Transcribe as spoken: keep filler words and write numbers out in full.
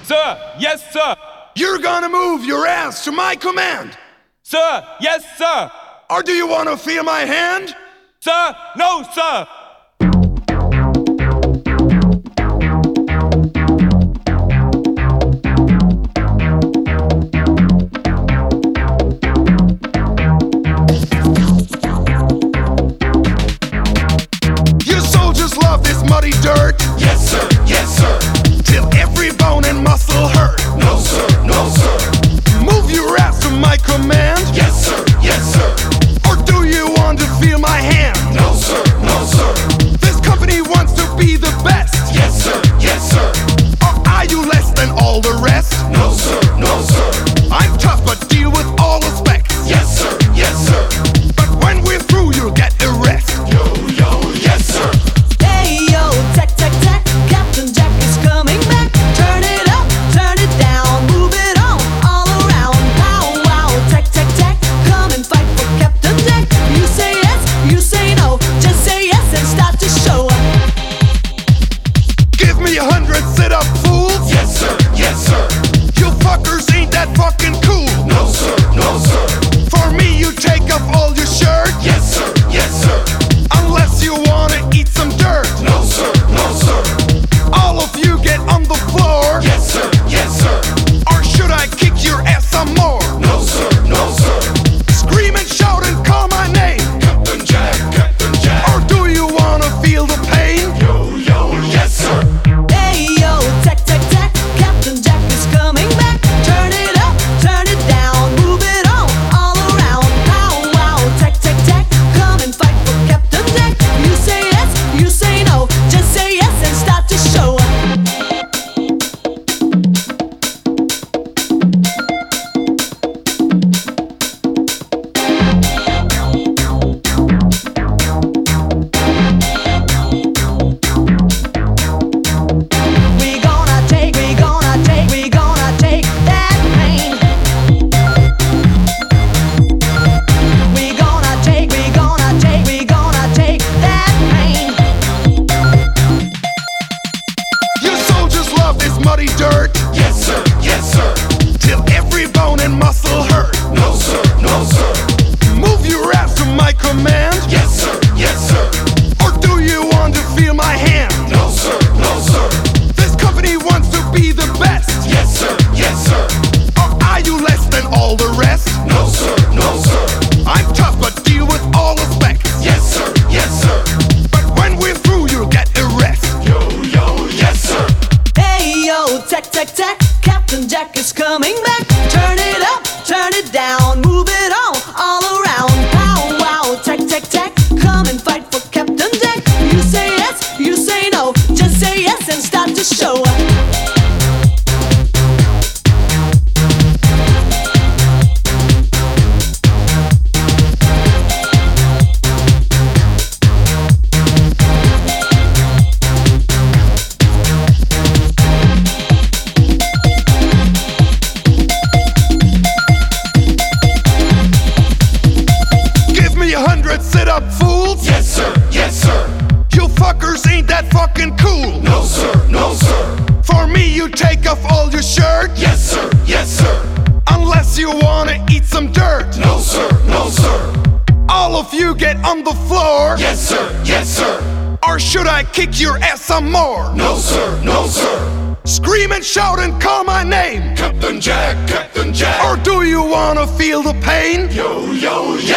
Sir, yes, sir. You're gonna move your ass to my command. Sir, yes, sir. Or do you wanna feel my hand? Sir, no, sir. You soldiers love this muddy dirt. Yes sir, yes sir. Till every bone and muscle hurt. No sir, no sir. Move your ass to my command. Yes sir, yes sir. Or do you want to feel my hand? No sir, no sir. This company wants to be the best. Yes sir, yes sir. Or are you less than all the rest? No sir, no sir. I'm tough but deal with all respect. Yes sir, yes sir. But when we're through you'll get a rest. Yo, yo, yes sir. Hey yo, tack, tack, tack, Captain Jack is coming back. Turn it up, turn it down, move it on, all around. Pow, wow, tack, tack, tack, come and fight for Captain Jack. You say yes, you say no, just say yes and start to show up. Give me a hundred sit-up fools. Yes sir, yes sir. You fuckers ain't that fucking cool. No sir, no sir. For me you take off all your shirt. Yes sir, yes sir. Unless you wanna eat some dirt. No sir, no sir. All of you get on the floor. Yes sir, yes sir. Or should I kick your ass some more? No sir, no sir. Scream and shout and call my name. Captain Jack, Captain Jack. Or do you wanna feel the pain? Yo, yo, yes sir. Hey yo, tack, tack, tack, Captain Jack is coming back. Turn it up, turn it down, move it on, all around. Pow, wow, tack, tack, tack, come and fight for Captain Jack. You say yes, you say no, just say yes and start to show up. We gonna take, we gonna take, we gonna take that pain. We gonna take, we gonna take, we gonna take that pain. You soldiers love this muddy dirt. Yes sir, yes sir. Till every bone and muscle hurt. No sir, no sir. Move your ass to my command. Yes sir, yes sir. Or do you want to feel my hand? No sir, no sir. This company wants to be the best. Yes sir, yes sir. Or are you less than all the rest? No sir, no sir. I'm tough but deal with all respect. Yes sir, yes sir. But when we're through you'll get a rest. Yo, yo, yes sir. Hey yo, tack, tack, tack, Captain Jack is coming back. Turn it up, turn it down, move it on, all around. Pow, wow, tack, tack, tack, come and fight for Captain Jack. You say yes, you say no, just say yes and start to show up. Give me a hundred sit-up fools. Yes sir, yes sir. You fuckers ain't that fucking cool. No sir, no sir. For me you take off all your shirt. Yes sir, yes sir. Unless you wanna eat some dirt. No sir, no sir. All of you get on the floor. Yes sir, yes sir. Or should I kick your ass some more? No sir, no sir. Scream and shout and call my name. Captain Jack, Captain Jack. Or do you wanna feel the pain? Yo, yo, yes